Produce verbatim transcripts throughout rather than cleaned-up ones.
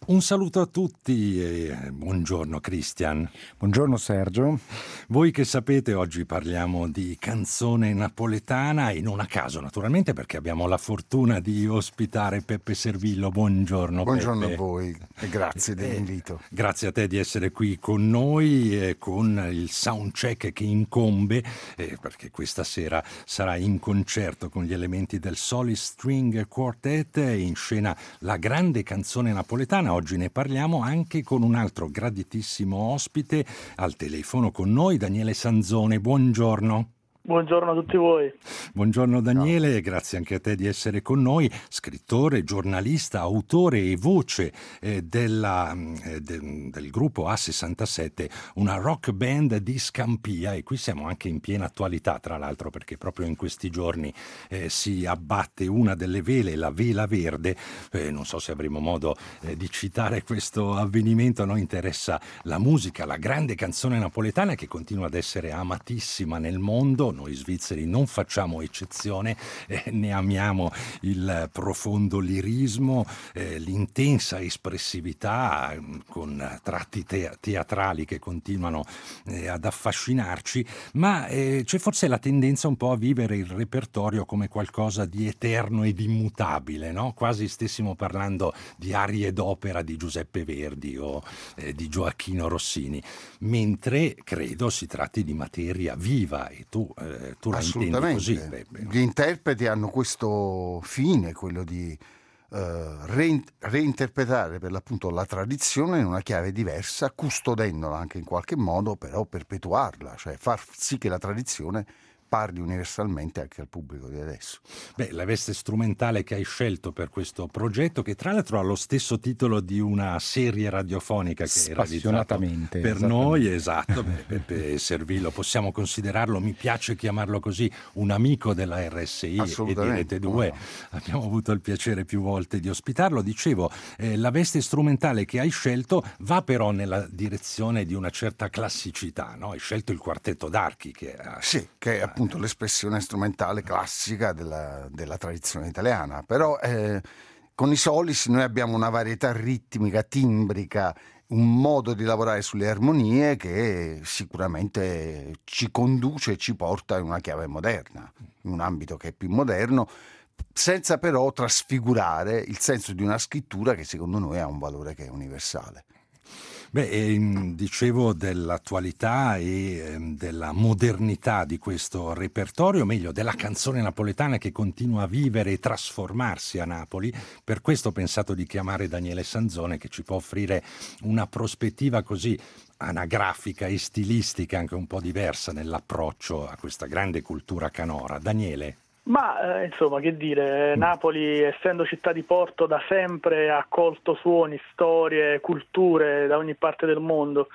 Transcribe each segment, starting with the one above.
Un saluto a tutti e buongiorno Christian. Buongiorno Sergio. Voi che sapete, oggi parliamo di canzone napoletana e non a caso naturalmente, perché abbiamo la fortuna di ospitare Peppe Servillo. Buongiorno Buongiorno Peppe. a voi e grazie dell'invito. Eh, grazie a te di essere qui con noi eh, con il soundcheck che incombe, eh, perché questa sera sarà in concerto con gli elementi del Solid String Quartet e in scena la grande canzone napoletana. Oggi ne parliamo anche con un altro graditissimo ospite al telefono con noi, Daniele Sanzone. Buongiorno. Buongiorno a tutti voi. Buongiorno Daniele, grazie anche a te di essere con noi, scrittore, giornalista, autore e voce eh, della, eh, de, del gruppo A sessantasette, una rock band di Scampia, e qui siamo anche in piena attualità tra l'altro, perché proprio in questi giorni eh, si abbatte una delle vele, la Vela Verde. Eh, non so se avremo modo eh, di citare questo avvenimento. A noi interessa la musica, la grande canzone napoletana che continua ad essere amatissima nel mondo. Noi svizzeri non facciamo eccezione, eh, ne amiamo il profondo lirismo, eh, l'intensa espressività eh, con tratti te- teatrali che continuano eh, ad affascinarci, ma eh, c'è forse la tendenza un po' a vivere il repertorio come qualcosa di eterno e di immutabile, no? Quasi stessimo parlando di arie d'opera di Giuseppe Verdi o eh, di Gioacchino Rossini, mentre credo si tratti di materia viva, e tu Eh, tu la intendi così, Peppe, no? Gli interpreti hanno questo fine, quello di eh, rein- reinterpretare per l'appunto la tradizione in una chiave diversa, custodendola anche in qualche modo, però perpetuarla, cioè far sì che la tradizione parli universalmente anche al pubblico di adesso. Beh, la veste strumentale che hai scelto per questo progetto, che tra l'altro ha lo stesso titolo di una serie radiofonica che hai realizzato per noi, esatto, beh, Peppe Servillo, possiamo considerarlo, mi piace chiamarlo così, un amico della R S I e di Rete due, no. Abbiamo avuto il piacere più volte di ospitarlo. Dicevo, eh, la veste strumentale che hai scelto va però nella direzione di una certa classicità, no? Hai scelto il quartetto d'archi che ha... Sì, che è appunto l'espressione strumentale classica della, della tradizione italiana, però eh, con i solis noi abbiamo una varietà ritmica, timbrica, un modo di lavorare sulle armonie che sicuramente ci conduce e ci porta in una chiave moderna, in un ambito che è più moderno, senza però trasfigurare il senso di una scrittura che secondo noi ha un valore che è universale. Beh, eh, dicevo dell'attualità e eh, della modernità di questo repertorio, meglio della canzone napoletana che continua a vivere e trasformarsi a Napoli. Per questo ho pensato di chiamare Daniele Sanzone, che ci può offrire una prospettiva così anagrafica e stilistica anche un po' diversa nell'approccio a questa grande cultura canora. Daniele? Ma eh, insomma, che dire, Napoli, essendo città di porto, da sempre ha accolto suoni, storie, culture da ogni parte del mondo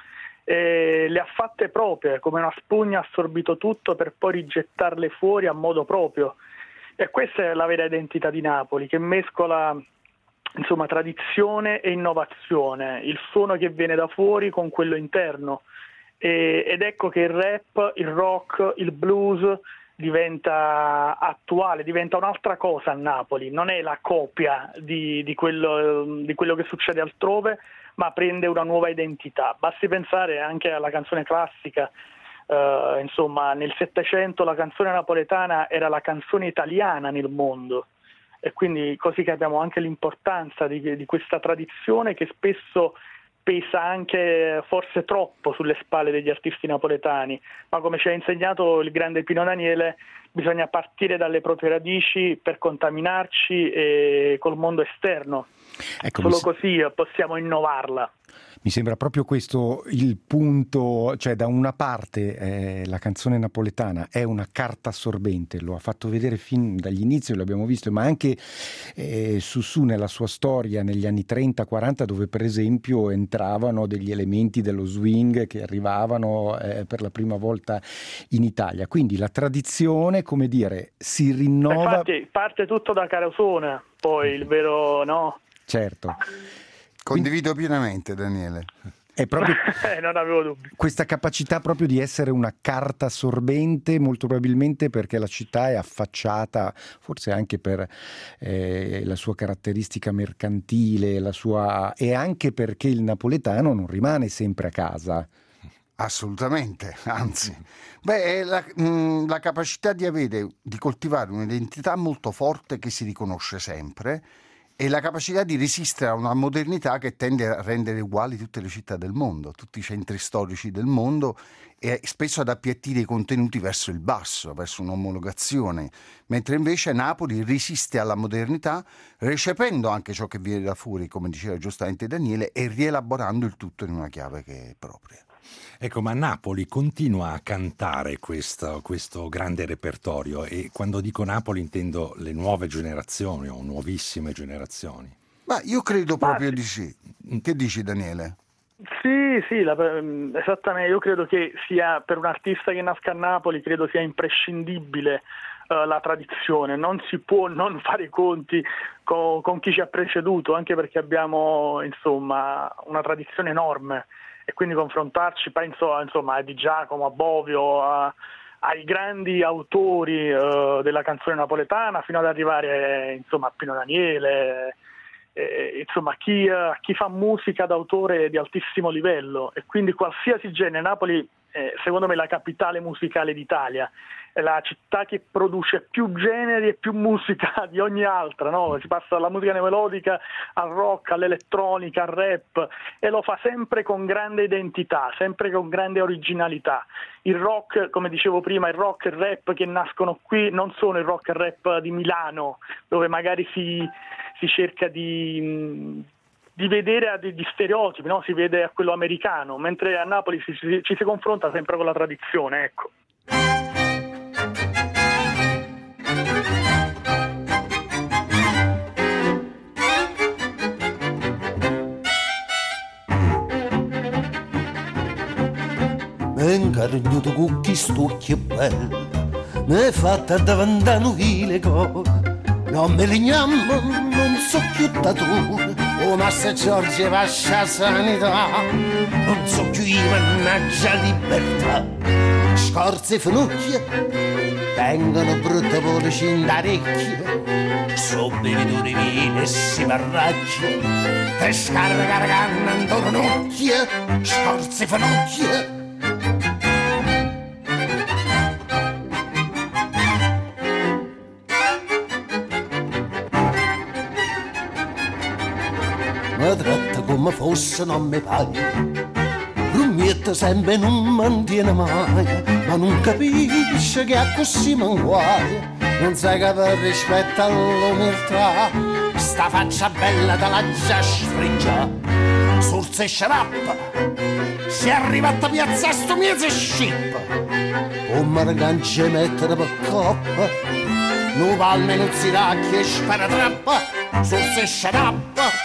e le ha fatte proprie, come una spugna ha assorbito tutto per poi rigettarle fuori a modo proprio. E questa è la vera identità di Napoli, che mescola insomma tradizione e innovazione, il suono che viene da fuori con quello interno. E, ed ecco che il rap, il rock, il blues diventa attuale, diventa un'altra cosa a Napoli, non è la copia di, di, quello, di quello che succede altrove, ma prende una nuova identità. Basti pensare anche alla canzone classica, uh, insomma nel Settecento la canzone napoletana era la canzone italiana nel mondo, e quindi così capiamo anche l'importanza di, di questa tradizione che spesso pesa anche forse troppo sulle spalle degli artisti napoletani, ma come ci ha insegnato il grande Pino Daniele, bisogna partire dalle proprie radici per contaminarci e col mondo esterno. Ecco, solo così possiamo innovarla. Mi sembra proprio questo il punto, cioè da una parte eh, la canzone napoletana è una carta assorbente, lo ha fatto vedere fin dagli inizi, lo abbiamo visto, ma anche eh, su su nella sua storia negli anni trenta quaranta, dove per esempio entravano degli elementi dello swing che arrivavano eh, per la prima volta in Italia. Quindi la tradizione, come dire, si rinnova. Infatti parte tutto da Carosone, poi il vero, no? Certo. Condivido pienamente, Daniele. È proprio non avevo dubbi. Questa capacità proprio di essere una carta assorbente, molto probabilmente perché la città è affacciata, forse anche per eh, la sua caratteristica mercantile, la sua... e anche perché il napoletano non rimane sempre a casa. Assolutamente, anzi. Beh, è la, mh, la capacità di avere, di coltivare un'identità molto forte che si riconosce sempre, e la capacità di resistere a una modernità che tende a rendere uguali tutte le città del mondo, tutti i centri storici del mondo, e spesso ad appiattire i contenuti verso il basso, verso un'omologazione, mentre invece Napoli resiste alla modernità, recependo anche ciò che viene da fuori, come diceva giustamente Daniele, e rielaborando il tutto in una chiave che è propria. Ecco, ma Napoli continua a cantare questo, questo grande repertorio, e quando dico Napoli intendo le nuove generazioni o nuovissime generazioni. Ma io credo proprio Ma... di sì. Che dici, Daniele? Sì, sì, la, esattamente. Io credo che sia, per un artista che nasca a Napoli, credo sia imprescindibile uh, la tradizione. Non si può non fare i conti con, con chi ci ha preceduto, anche perché abbiamo, insomma, una tradizione enorme. E quindi confrontarci, penso insomma a Di Giacomo, a Bovio, a, ai grandi autori uh, della canzone napoletana, fino ad arrivare insomma a Pino Daniele, eh, insomma a chi, uh, chi fa musica d'autore di altissimo livello. E quindi qualsiasi genere, Napoli eh, secondo me è la capitale musicale d'Italia, è la città che produce più generi e più musica di ogni altra, no? Si passa dalla musica neomelodica al rock, all'elettronica, al rap, e lo fa sempre con grande identità, sempre con grande originalità. Il rock, come dicevo prima, il rock e il rap che nascono qui non sono il rock e il rap di Milano, dove magari si, si cerca di... di vedere a degli stereotipi, no? Si vede a quello americano, mentre a Napoli ci, ci, ci si confronta sempre con la tradizione, ecco. Mi incarignuto con chi stucchi bello, mi è fatta davanti a noi le cose. Non me lignammo, non so più da tu, o Massa Giorgio vascia sanità, non so più io, mannaggia libertà. Scorze e finocchie, vengono brutte voci in orecchie, so bevitori vini e si marraggia, te scarga la canna intorno all'occhie, scorze e finocchie. Mi tratta come fosse non mi paga, rummietta sempre non mantiene mai, ma non capisce che a così manguaia, non sai che per rispetto all'umiltà, sta faccia bella te la già sfrigia, sorse e sciarappa, si è arrivata a piazza sto mese scippa, come ragance mettere per coppa, non palme non si racchia e spara trappa, sorse e sciarappa.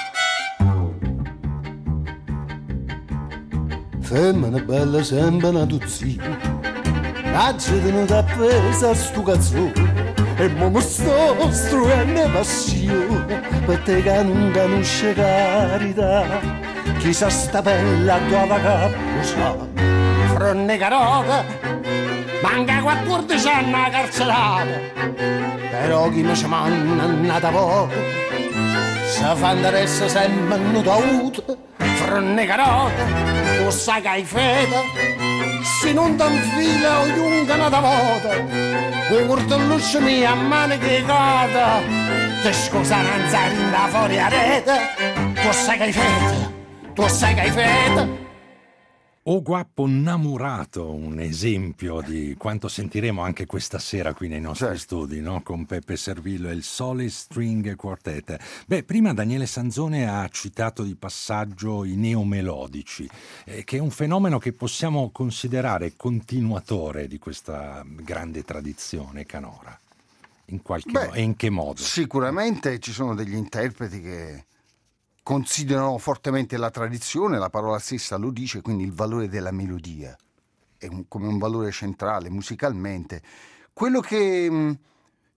Femmina bella sembra una dozzina, l'agge tenuta appesa a sto cazzone, e mo mi sto struendo passione, per te che non conosce carità, chissà sta bella tua cappo sa, fronne carota, manca quattordici anni a carcerata, però chi mi ci manna nata poco, se fa interesse sempre nudo avuto, fronne carota, tu sai che hai fede, se non t'infila o giungano da volta, un cortelluccio mio a mano che cota, ti scusa non sai da fuori a rete, tu sai che hai fede, tu sai che hai fede. O Guappo Namurato, un esempio di quanto sentiremo anche questa sera qui nei nostri Certo. studi, no? Con Peppe Servillo e il Solid String Quartet. Beh, prima Daniele Sanzone ha citato di passaggio i neomelodici, eh, che è un fenomeno che possiamo considerare continuatore di questa grande tradizione canora. In qualche Beh, modo. E in che modo? Sicuramente ci sono degli interpreti che considerano fortemente la tradizione, la parola stessa lo dice, quindi il valore della melodia è un, come un valore centrale musicalmente. Quello che,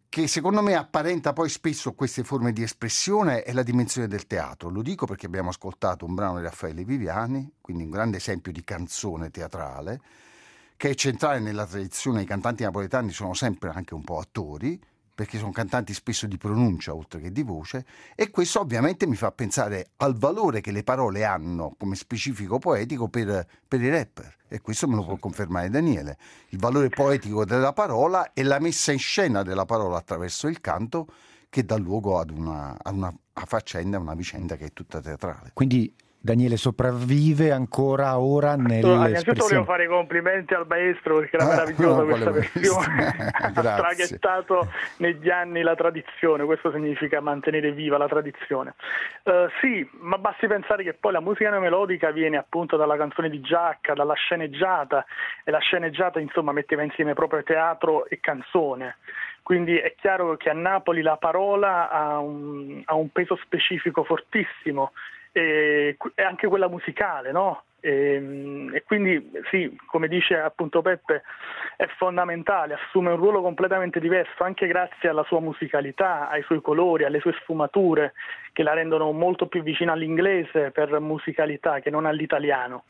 che secondo me apparenta poi spesso queste forme di espressione è la dimensione del teatro. Lo dico perché abbiamo ascoltato un brano di Raffaele Viviani, quindi un grande esempio di canzone teatrale, che è centrale nella tradizione. I cantanti napoletani sono sempre anche un po' attori, perché sono cantanti spesso di pronuncia oltre che di voce, e questo ovviamente mi fa pensare al valore che le parole hanno come specifico poetico per, per i rapper, e questo me lo può confermare Daniele, il valore poetico della parola e la messa in scena della parola attraverso il canto, che dà luogo ad una, ad una faccenda, una vicenda che è tutta teatrale. Quindi Daniele sopravvive ancora ora nell'espressione. Innanzitutto volevo fare i complimenti al maestro, perché era ah, meravigliosa no, questa versione. Ha traghettato negli anni la tradizione, questo significa mantenere viva la tradizione. Uh, sì, ma basti pensare che poi la musica neomelodica viene appunto dalla canzone di Giacca, dalla sceneggiata, e la sceneggiata insomma metteva insieme proprio teatro e canzone. Quindi è chiaro che a Napoli la parola ha un, ha un peso specifico fortissimo, e anche quella musicale, no? E, e quindi sì, come dice appunto Peppe, è fondamentale, assume un ruolo completamente diverso anche grazie alla sua musicalità, ai suoi colori, alle sue sfumature, che la rendono molto più vicina all'inglese per musicalità che non all'italiano.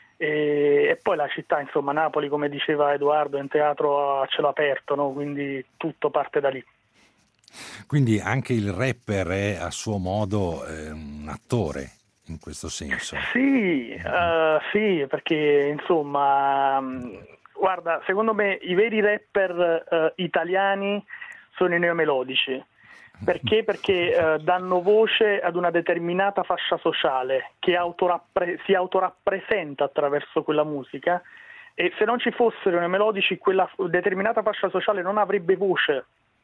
E, e poi la città, insomma, Napoli, come diceva Edoardo, è un teatro a cielo aperto, no? Quindi tutto parte da lì. Quindi anche il rapper è a suo modo eh, un attore in questo senso. Sì, uh, sì, perché insomma, guarda, secondo me i veri rapper uh, italiani sono i neomelodici. Perché? Perché uh, danno voce ad una determinata fascia sociale che autorappre- si autorappresenta attraverso quella musica, e se non ci fossero i neomelodici quella determinata fascia sociale non avrebbe voce.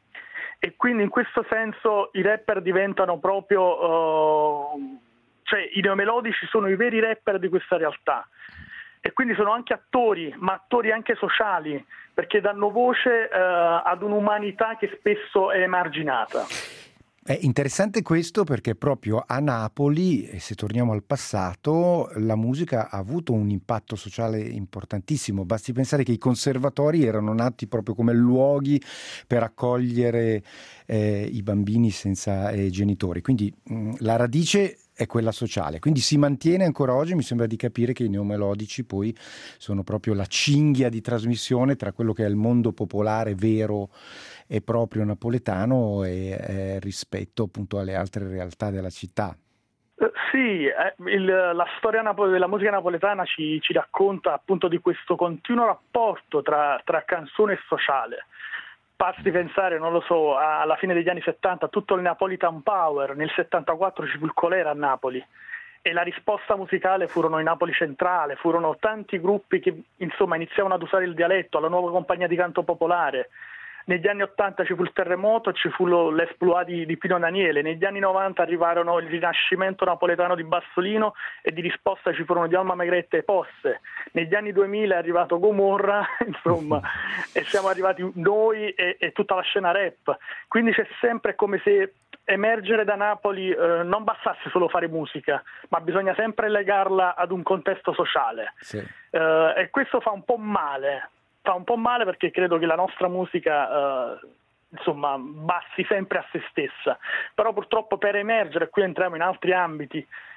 E quindi in questo senso i rapper diventano proprio, uh, cioè i neomelodici sono i veri rapper di questa realtà, e quindi sono anche attori, ma attori anche sociali, perché danno voce uh, ad un'umanità che spesso è emarginata. È interessante questo perché proprio a Napoli, e se torniamo al passato, la musica ha avuto un impatto sociale importantissimo. Basti pensare che i conservatori erano nati proprio come luoghi per accogliere eh, i bambini senza eh, genitori. Quindi mh, la radice è quella sociale, quindi si mantiene ancora oggi. Mi sembra di capire che i neomelodici poi sono proprio la cinghia di trasmissione tra quello che è il mondo popolare vero e proprio napoletano e eh, rispetto appunto alle altre realtà della città. Uh, sì, eh, il, la storia napo- della musica napoletana ci, ci racconta appunto di questo continuo rapporto tra, tra canzone e sociale. Basti pensare, non lo so, alla fine degli anni settanta, tutto il Napolitan Power, nel settantaquattro ci fu il colera a Napoli, e la risposta musicale furono i Napoli Centrale, furono tanti gruppi che insomma iniziavano ad usare il dialetto, la nuova compagnia di canto popolare. Negli anni ottanta ci fu il terremoto, ci fu lo, l'esploit di, di Pino Daniele. Negli anni novanta arrivarono il rinascimento napoletano di Bassolino, e di risposta ci furono di Alma Megretta e Posse. Negli anni duemila è arrivato Gomorra, insomma, e siamo arrivati noi e, e tutta la scena rap. Quindi c'è sempre come se emergere da Napoli eh, non bastasse solo fare musica, ma bisogna sempre legarla ad un contesto sociale. Sì. Eh, e questo fa un po' male. Fa un po' male perché credo che la nostra musica eh, insomma basti sempre a se stessa, però purtroppo per emergere, qui entriamo in altri ambiti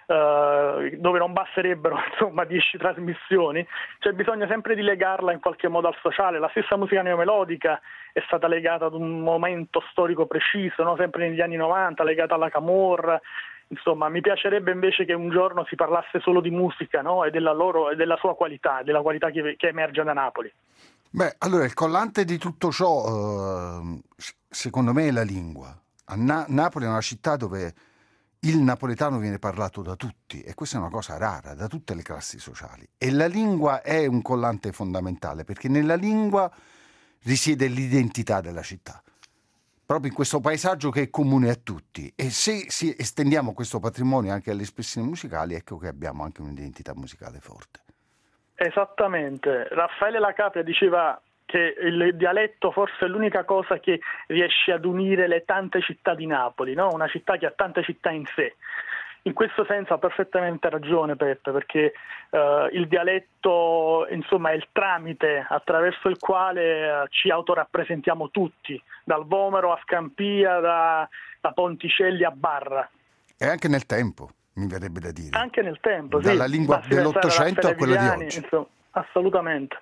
eh, dove non basterebbero insomma dieci trasmissioni, cioè bisogna sempre di legarla in qualche modo al sociale. La stessa musica neomelodica è stata legata ad un momento storico preciso, no? Sempre negli anni novanta, legata alla Camorra. Insomma, mi piacerebbe invece che un giorno si parlasse solo di musica, no? E della loro, e della sua qualità, della qualità che, che emerge da Napoli. Beh, allora il collante di tutto ciò, eh, secondo me, è la lingua. A Na- Napoli è una città dove il napoletano viene parlato da tutti, e questa è una cosa rara, da tutte le classi sociali. E la lingua è un collante fondamentale, perché nella lingua risiede l'identità della città, proprio in questo paesaggio che è comune a tutti. E se, se estendiamo questo patrimonio anche alle espressioni musicali, ecco che abbiamo anche un'identità musicale forte. Esattamente. Raffaele La Capria diceva che il dialetto forse è l'unica cosa che riesce ad unire le tante città di Napoli, no? Una città che ha tante città in sé. in questo senso ha perfettamente ragione Peppe, perché uh, il dialetto insomma è il tramite attraverso il quale uh, ci autorappresentiamo tutti, dal Vomero a Scampia, da, da Ponticelli a Barra. E anche nel tempo, mi verrebbe da dire. Anche nel tempo, dalla sì. lingua dell'Ottocento a quella di oggi. Insomma, assolutamente.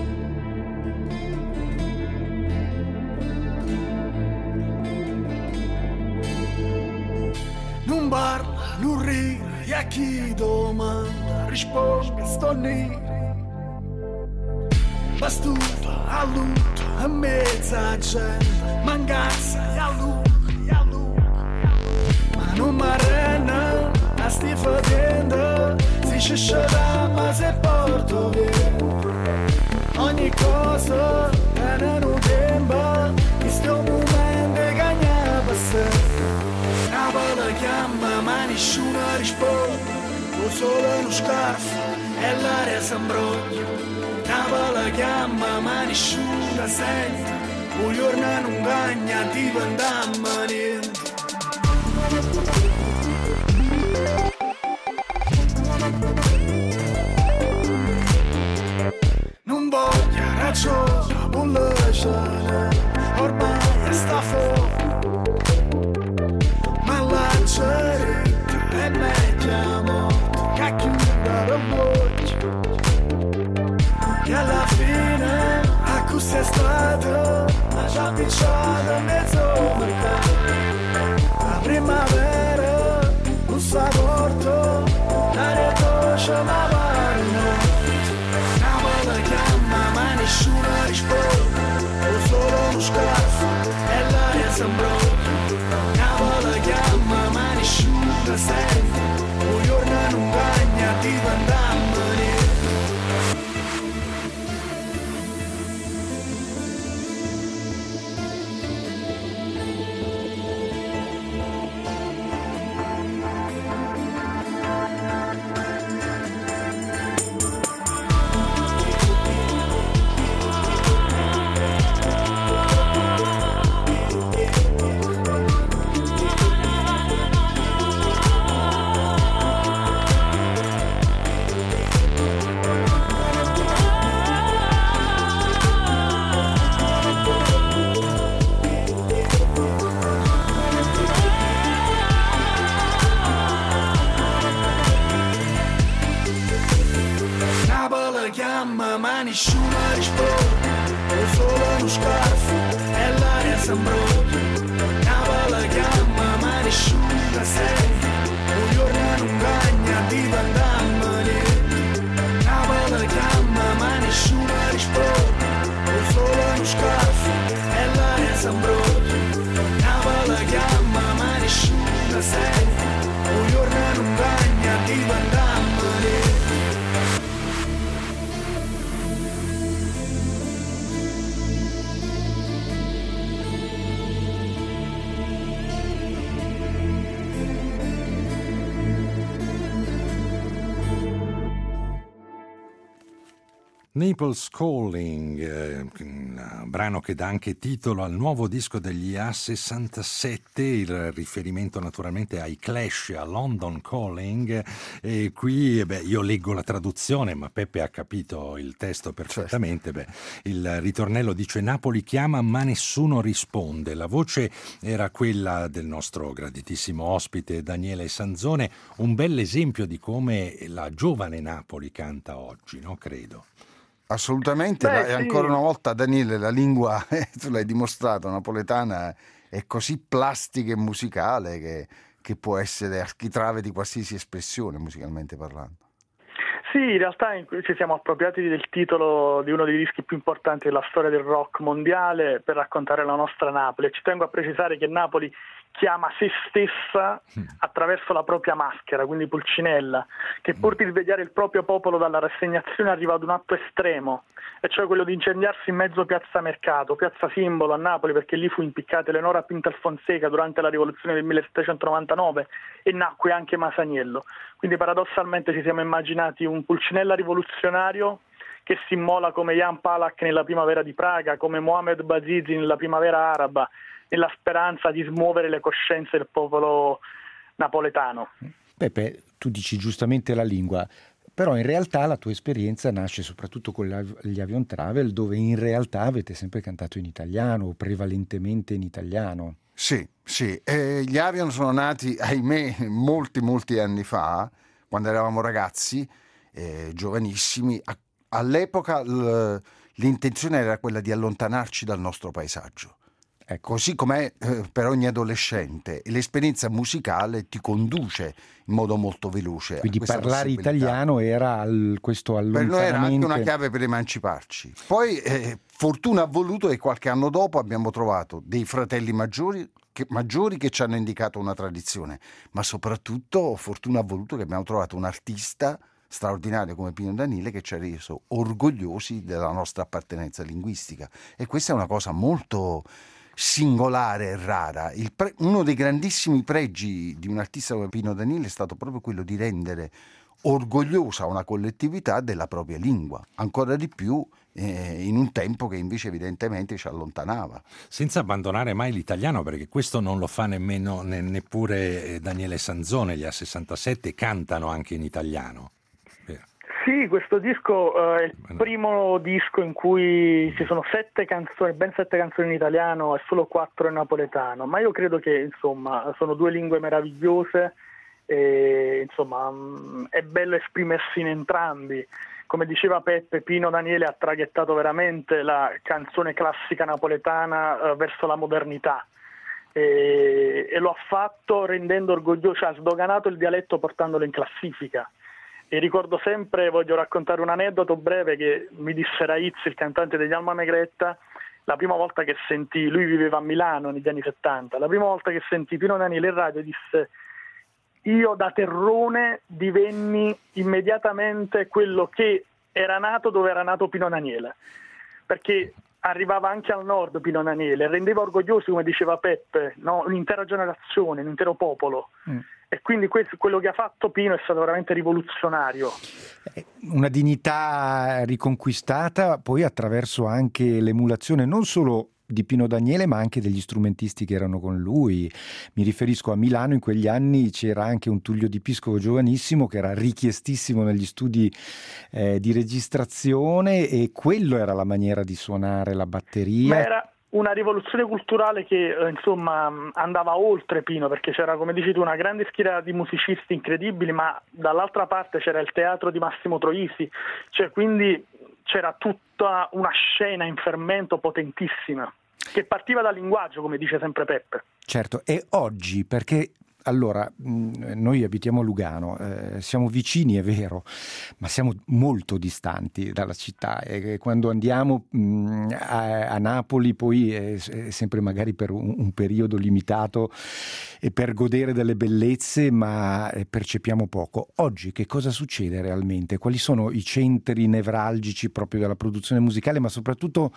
Non parla, non ride, e a chi domanda risponde sto nero. Bastuto, a lutto, a mezza gente, mancanza e a luca, e a luca. Ma non mi arrendo, a sti fatendo, si scescerà ma se porto via. Ogni cosa è un tempo, in sto momento che ne passa. La chiama ma nessuno risponde, o solo uno scarfo e l'aria s'ambroglia. La chiama ma nessuno sente, o giorno non gagna diventiamo niente. Non voglio ragione, bullare, ormai sta fuori. E me chiamo che chiuda l'occhio, che alla fine a cos'è stato ha già picciato mezzo mercato. La primavera non sa porto, l'aria dolce ma varna. Napoli chiama ma nessuno risponde, o solo uno scarfo e l'aria s'ambroglia. Napoli chiama ma nessuno sente, un giorno non gagna diventiamo niente. Ma nessuno risponde, o solo uno scarfo e l'aria s'ambroglia. Napoli chiama ma nessuno sente, un giorno non gagna diventiamo niente. Napoli chiama ma nessuno risponde, o solo uno scarfo e l'aria s'ambroglia. Napoli chiama ma nessuno sente, un giorno non gagna diventiamo niente. Naples Calling, eh, un brano che dà anche titolo al nuovo disco degli A sessantasette, il riferimento naturalmente ai Clash, a London Calling, e qui beh, io leggo la traduzione, ma Peppe ha capito il testo perfettamente. Beh, il ritornello dice: Napoli chiama ma nessuno risponde. La voce era quella del nostro graditissimo ospite Daniele Sanzone, un bel esempio di come la giovane Napoli canta oggi, no? Credo. Assolutamente. Beh, e ancora sì. una volta, Daniele, la lingua, eh, tu l'hai dimostrato, napoletana è così plastica e musicale che, che può essere architrave di qualsiasi espressione musicalmente parlando. Sì, in realtà ci siamo appropriati del titolo di uno dei dischi più importanti della storia del rock mondiale per raccontare la nostra Napoli. E ci tengo a precisare che Napoli chiama se stessa attraverso la propria maschera, quindi Pulcinella, che pur di svegliare il proprio popolo dalla rassegnazione arriva ad un atto estremo, e cioè quello di incendiarsi in mezzo a Piazza Mercato, piazza simbolo a Napoli, perché lì fu impiccata Eleonora Pintalfonseca durante la rivoluzione del millesettecentonovantanove e nacque anche Masaniello. Quindi paradossalmente ci siamo immaginati un Pulcinella rivoluzionario che si immola come Jan Palach nella primavera di Praga, come Mohamed Bouazizi nella primavera araba, nella speranza di smuovere le coscienze del popolo napoletano. Peppe, tu dici giustamente la lingua, però in realtà la tua esperienza nasce soprattutto con gli Avion Travel, dove in realtà avete sempre cantato in italiano, o prevalentemente in italiano. Sì, sì. Eh, gli Avion sono nati, ahimè, molti, molti anni fa, quando eravamo ragazzi, eh, giovanissimi. A, all'epoca l, l'intenzione era quella di allontanarci dal nostro paesaggio. Ecco. Così com'è eh, per ogni adolescente, e l'esperienza musicale ti conduce in modo molto veloce. Quindi parlare italiano era al, questo allontanamento. Per noi era anche una chiave per emanciparci. Poi eh, fortuna ha voluto che qualche anno dopo abbiamo trovato dei fratelli maggiori che, maggiori che ci hanno indicato una tradizione, ma soprattutto fortuna ha voluto che abbiamo trovato un artista straordinario come Pino Daniele, che ci ha reso orgogliosi della nostra appartenenza linguistica, e questa è una cosa molto singolare e rara. Il pre- uno dei grandissimi pregi di un artista come Pino Daniele è stato proprio quello di rendere orgogliosa una collettività della propria lingua, ancora di più eh, in un tempo che invece evidentemente ci allontanava. Senza abbandonare mai l'italiano, perché questo non lo fa nemmeno ne- neppure Daniele Sanzone. Gli A sessantasette cantano anche in italiano. Sì, questo disco uh, è il primo disco in cui ci sono sette canzoni, ben sette canzoni in italiano e solo quattro in napoletano, ma io credo che insomma sono due lingue meravigliose e insomma mh, è bello esprimersi in entrambi. Come diceva Peppe, Pino Daniele ha traghettato veramente la canzone classica napoletana uh, verso la modernità. E, e lo ha fatto rendendo orgoglioso, cioè ha sdoganato il dialetto portandolo in classifica. E ricordo sempre, voglio raccontare un aneddoto breve che mi disse Raiz, il cantante degli Alma Megretta, la prima volta che sentì, lui viveva a Milano negli anni settanta, la prima volta che sentì Pino Daniele in radio disse: io da terrone divenni immediatamente quello che era nato dove era nato Pino Daniele, perché arrivava anche al nord Pino Daniele, rendeva orgogliosi, come diceva Peppe, no? Un'intera generazione, un intero popolo. Mm. E quindi questo, quello che ha fatto Pino è stato veramente rivoluzionario. Una dignità riconquistata poi attraverso anche l'emulazione non solo di Pino Daniele ma anche degli strumentisti che erano con lui. Mi riferisco a Milano, in quegli anni c'era anche un Tullio Di Piscopo giovanissimo che era richiestissimo negli studi eh, di registrazione, e quello era la maniera di suonare la batteria. Ma era una rivoluzione culturale che eh, insomma andava oltre Pino, perché c'era, come dici tu, una grande schiera di musicisti incredibili, ma dall'altra parte c'era il teatro di Massimo Troisi, cioè quindi c'era tutta una scena in fermento potentissima che partiva dal linguaggio, come dice sempre Peppe. Certo, e oggi, perché allora noi abitiamo a Lugano, eh, siamo vicini, è vero, ma siamo molto distanti dalla città, e quando andiamo mh, a, a Napoli poi è, è sempre magari per un, un periodo limitato e per godere delle bellezze, ma percepiamo poco. Oggi che cosa succede realmente? Quali sono i centri nevralgici proprio della produzione musicale, ma soprattutto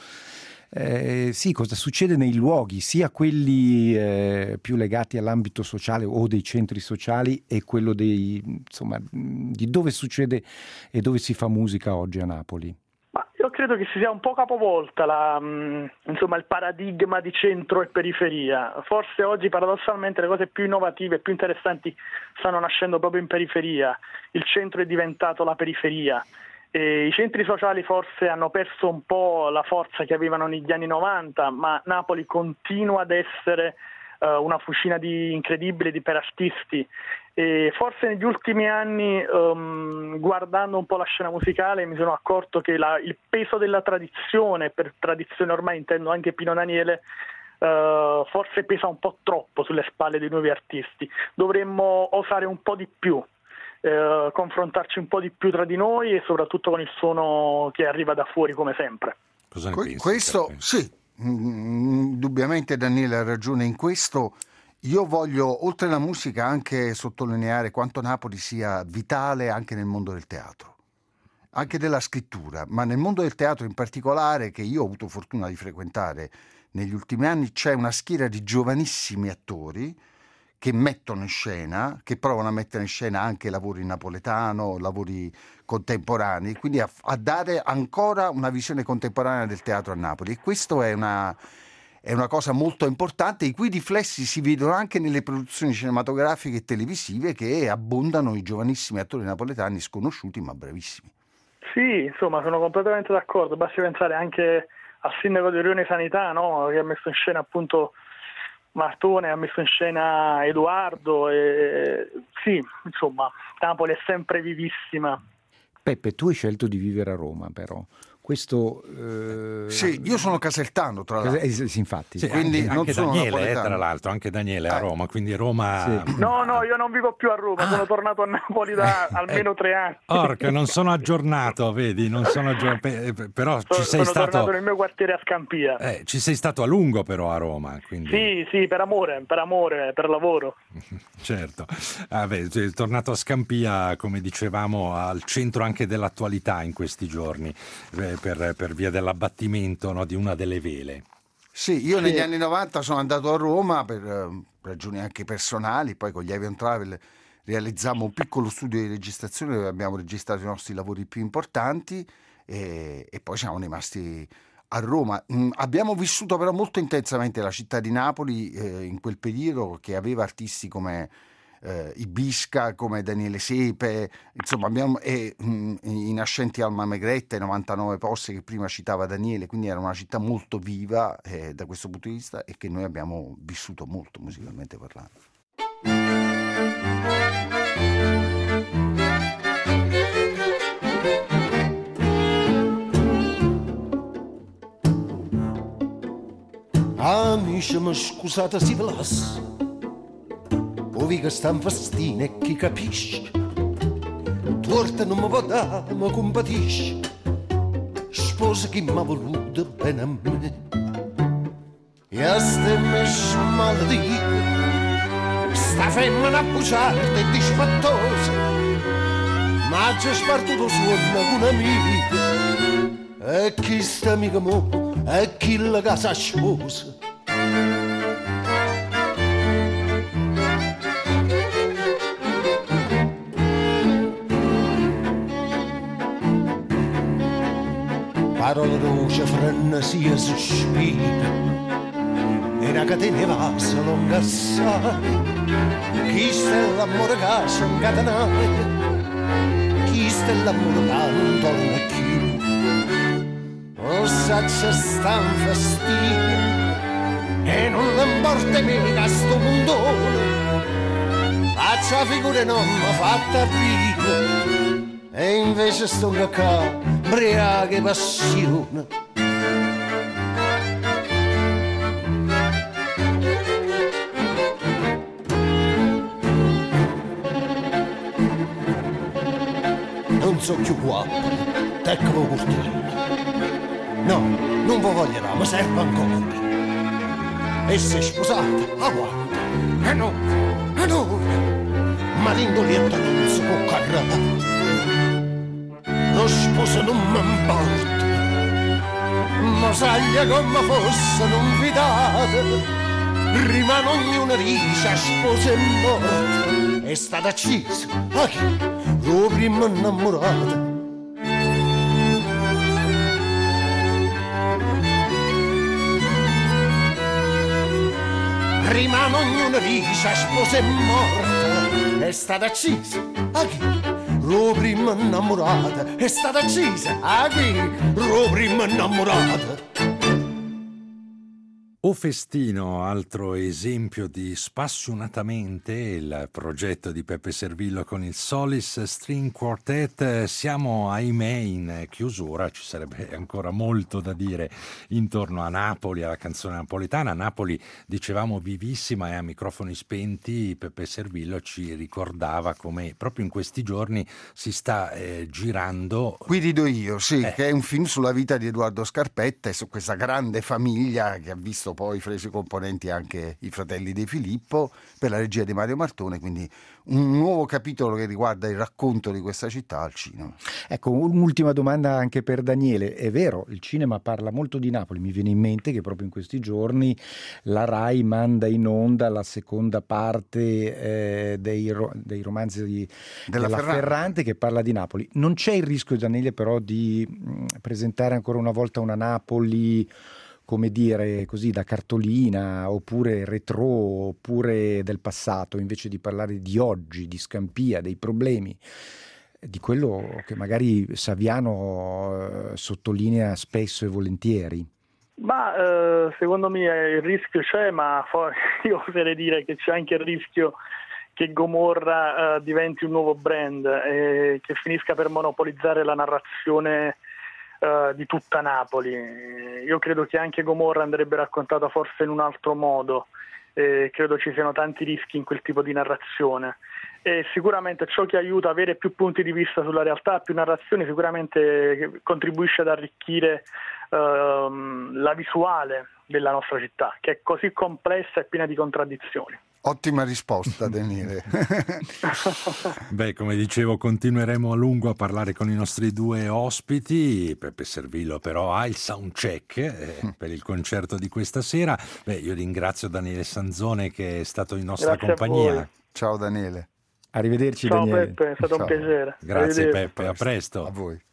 Eh, sì, cosa succede nei luoghi, sia quelli eh, più legati all'ambito sociale o dei centri sociali, e quello dei, insomma, di dove succede e dove si fa musica oggi a Napoli? Ma io credo che si sia un po' capovolta la, mh, insomma, il paradigma di centro e periferia. Forse oggi paradossalmente le cose più innovative e più interessanti stanno nascendo proprio in periferia. Il centro è diventato la periferia. E i centri sociali forse hanno perso un po' la forza che avevano negli anni novanta, ma Napoli continua ad essere uh, una fucina di incredibile di per artisti, e forse negli ultimi anni um, guardando un po' la scena musicale mi sono accorto che la, il peso della tradizione, per tradizione ormai intendo anche Pino Daniele, uh, forse pesa un po' troppo sulle spalle dei nuovi artisti. Dovremmo osare un po' di più. Eh, confrontarci un po' di più tra di noi e soprattutto con il suono che arriva da fuori, come sempre. Cosa ne que- pensi, questo Peppe? sì, indubbiamente Daniele ha ragione in questo. Io voglio, oltre alla musica, anche sottolineare quanto Napoli sia vitale anche nel mondo del teatro, anche della scrittura, ma nel mondo del teatro in particolare, che io ho avuto fortuna di frequentare negli ultimi anni. C'è una schiera di giovanissimi attori che mettono in scena, che provano a mettere in scena anche lavori in napoletano, lavori contemporanei, quindi a, a dare ancora una visione contemporanea del teatro a Napoli. E questo è una, è una cosa molto importante, i cui riflessi si vedono anche nelle produzioni cinematografiche e televisive che abbondano i giovanissimi attori napoletani sconosciuti ma bravissimi. Sì, insomma, sono completamente d'accordo, basti pensare anche al sindaco di Rione Sanità, no? Che ha messo in scena appunto Martone, ha messo in scena Edoardo, e sì, insomma, Napoli è sempre vivissima. Peppe, tu hai scelto di vivere a Roma, però. Questo eh... sì, io sono casertano tra l'altro. Eh, sì, infatti. Sì, quindi anche, non anche sono Daniele, eh, napoletano. tra l'altro, anche Daniele a Eh. Roma, quindi Roma. Sì. No, no, io non vivo più a Roma, Ah. sono tornato a Napoli da almeno Eh, tre anni. Orca, non sono aggiornato, vedi, non sono aggiornato, però sono, ci sei sono stato. tornato nel mio quartiere a Scampia. Eh, ci sei stato a lungo però a Roma, quindi. Sì, sì, per amore, per amore, per lavoro. Certo. Ah, beh, sei tornato a Scampia, come dicevamo, al centro anche dell'attualità in questi giorni, eh, per, per via dell'abbattimento, no, di una delle vele. Sì, io Sì. negli anni novanta sono andato a Roma per eh, ragioni anche personali, poi con gli Avion Travel realizzammo un piccolo studio di registrazione dove abbiamo registrato i nostri lavori più importanti e, e poi siamo rimasti a Roma. Mm, abbiamo vissuto però molto intensamente la città di Napoli eh, in quel periodo, che aveva artisti come eh, Ibisca, come Daniele Sepe, insomma abbiamo e, mh, i nascenti Alma Megretta, i novantanove posti che prima citava Daniele, quindi era una città molto viva eh, da questo punto di vista e che noi abbiamo vissuto molto musicalmente parlando. Amici, ma scusate se vi lasso, poi che sta in festina e chi capisce, torta non mi può dare, ma compatisce, sposa chi mi ha voluto bene a me, e a ste mesce maledite, sta femmina bugiarda e dispettosa, ma c'è spartuto suona con un'amica, e chi sta amica mo, e chi la casa sposa. Parole dolce, frenesia, sospiro, e una catena vasa lunga assai. Chi sta l'amore che si incatenare, chi sta l'amore che non torna più. O sa c'è sta un fastidio, e non l'importa mica sto mondone, faccia figure non m'ha fatta vivere, e invece sto qua, briache passione. Non so più qua, tecco curtino. No, non vi voglierà, ma serve ancora. E se è sposata, aguanta. E no, e no, ma l'indolietta non si può carrare. Lo sposo non mi importa, ma saglia come fosse non fidate. Rimane ognuna riccia, sposa e morta. È stata accisa, a chi? Lo prima innamorata. Rimane ognuna riccia, sposa e morta. È stata accisa, a chi? Lo prima innamorata. È stata accisa, a chi? Lo prima innamorata. O Festino, altro esempio di Spassionatamente, il progetto di Peppe Servillo con il Solis String Quartet. Siamo ahimè in chiusura, ci sarebbe ancora molto da dire intorno a Napoli, alla canzone napoletana. Napoli, dicevamo, vivissima, e a microfoni spenti Peppe Servillo ci ricordava come proprio in questi giorni si sta eh, girando. Qui rido io, sì, Eh. che è un film sulla vita di Edoardo Scarpetta e su questa grande famiglia che ha visto poi fra i suoi componenti anche i fratelli De Filippo, per la regia di Mario Martone, quindi un nuovo capitolo che riguarda il racconto di questa città al cinema. Ecco, un'ultima domanda anche per Daniele. È vero, il cinema parla molto di Napoli, mi viene in mente che proprio in questi giorni la Rai manda in onda la seconda parte eh, dei, ro- dei romanzi di, Della della Ferrante. Ferrante che parla di Napoli. Non c'è il rischio, Daniele, però di mh, presentare ancora una volta una Napoli come dire così, da cartolina, oppure retro, oppure del passato, invece di parlare di oggi, di Scampia, dei problemi, di quello che magari Saviano eh, sottolinea spesso e volentieri? Ma eh, secondo me il rischio c'è, ma for- io oserei dire che c'è anche il rischio che Gomorra eh, diventi un nuovo brand e che finisca per monopolizzare la narrazione eh, di tutta Napoli. Io credo che anche Gomorra andrebbe raccontata forse in un altro modo, e credo ci siano tanti rischi in quel tipo di narrazione. E sicuramente ciò che aiuta a avere più punti di vista sulla realtà, più narrazioni, sicuramente contribuisce ad arricchire ehm, la visuale della nostra città, che è così complessa e piena di contraddizioni. Ottima risposta, Daniele. Beh, come dicevo, continueremo a lungo a parlare con i nostri due ospiti. Peppe Servillo però ha il soundcheck eh, per il concerto di questa sera. Beh, io ringrazio Daniele Sanzone che è stato in nostra Grazie compagnia. Ciao Daniele. Arrivederci. Ciao Daniele. Peppe, è stato Ciao. un piacere. Grazie Arrivederci. Peppe, a presto. A voi.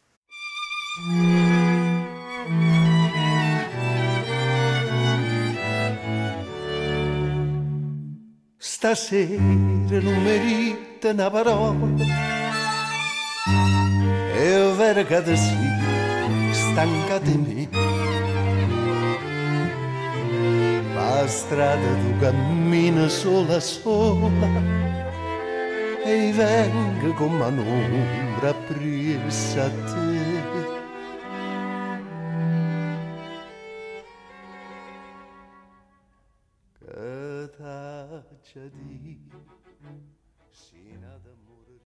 Stasera non merita una parola, è vero che ti sei stanca di me. La strada tu cammini sola sola e vengo come un'ombra presa a te. Che t'accia di sino ad